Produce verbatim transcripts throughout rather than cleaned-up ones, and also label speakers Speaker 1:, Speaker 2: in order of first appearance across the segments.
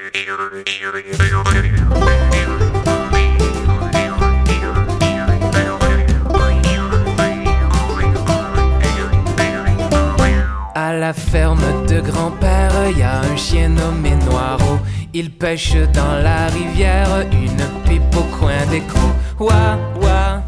Speaker 1: À la ferme de grand-père, y a un chien nommé Noiro. Il pêche dans la rivière, une pipe au coin des crocs. Ouah, ouah.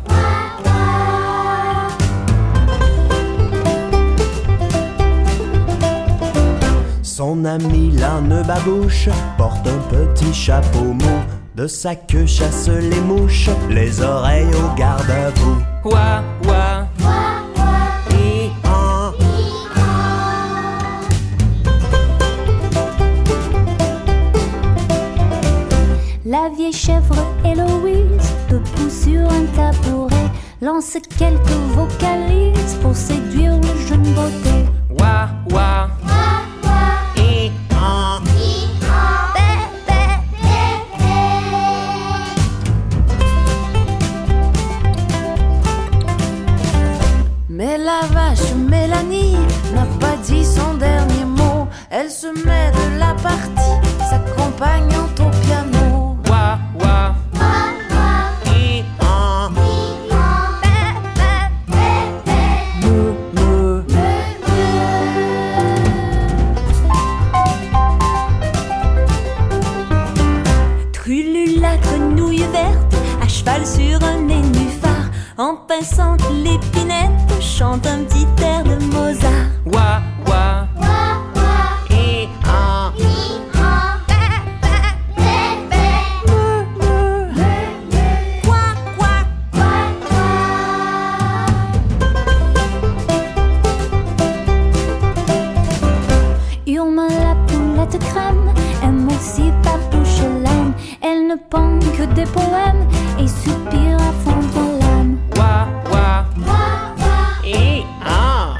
Speaker 2: Son ami l'âne babouche porte un petit chapeau mou. De sa queue chasse les mouches, les oreilles au garde-à-vous.
Speaker 1: Ouah, ouah.
Speaker 3: La vieille chèvre Héloïse, debout sur un tabouret, lance quelques vocalises pour séduire le jeune beauté.
Speaker 1: Ouah, ouah.
Speaker 3: Et en mais la vache Mélanie n'a pas dit son dernier mot. Elle se met de la partie, s'accompagnant au piano.
Speaker 1: Ouah, ouah.
Speaker 3: Et en mou, mou. Trulu la grenouille verte, à cheval sur un nénuphar, en pinçant l'épinette, chante un petit air de Mozart.
Speaker 1: Ouah, ouah.
Speaker 3: Et en Hurle la poulette crème, aime aussi Papouche l'âne. Elle ne pend que des poèmes et soupire à fondre l'âme.
Speaker 1: Ouah, ouah.
Speaker 3: Et en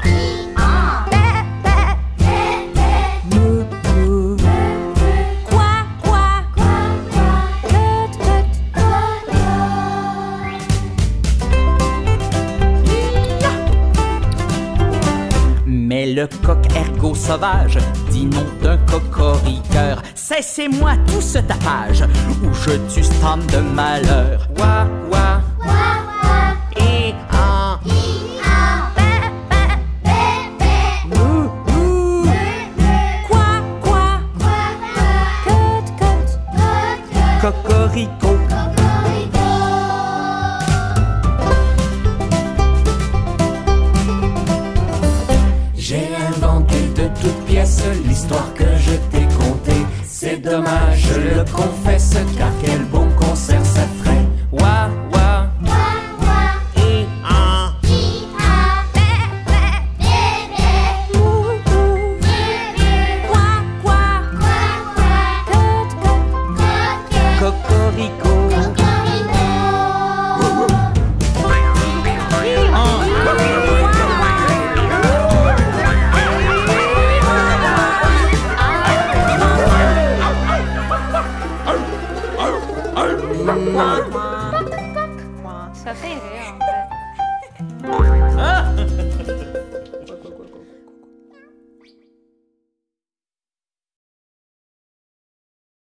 Speaker 3: mou, mou. Quoi, quoi, cote, cote.
Speaker 4: Mais le coq ergot sauvage dit non d'un cocoriqueur. Cessez-moi tout ce tapage, ou je tue stand de malheur.
Speaker 1: Ouah, ouah.
Speaker 3: Et en mou, mou. Quoi, quoi, cote, cote.
Speaker 4: Cocorico.
Speaker 1: J'ai inventé de toutes pièces l'histoire que je t'ai contée. C'est dommage, je le confesse, car quel bon concert ça ferait. Ouah, ouah.
Speaker 3: Et en mou, mou. Quoi, quoi, cote, cote.
Speaker 4: Cocorico.
Speaker 5: Ça fait rire en fait.